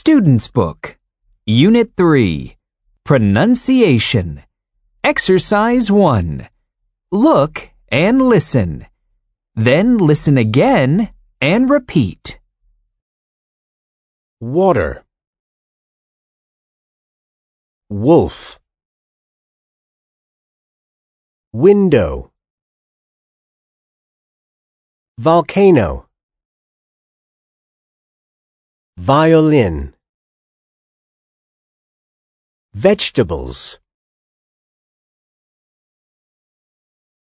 Student's Book, Unit 3, Pronunciation. Exercise 1. Look and listen. Then listen again and repeat. Water. Wolf. Window. Volcano. Violin. Vegetables.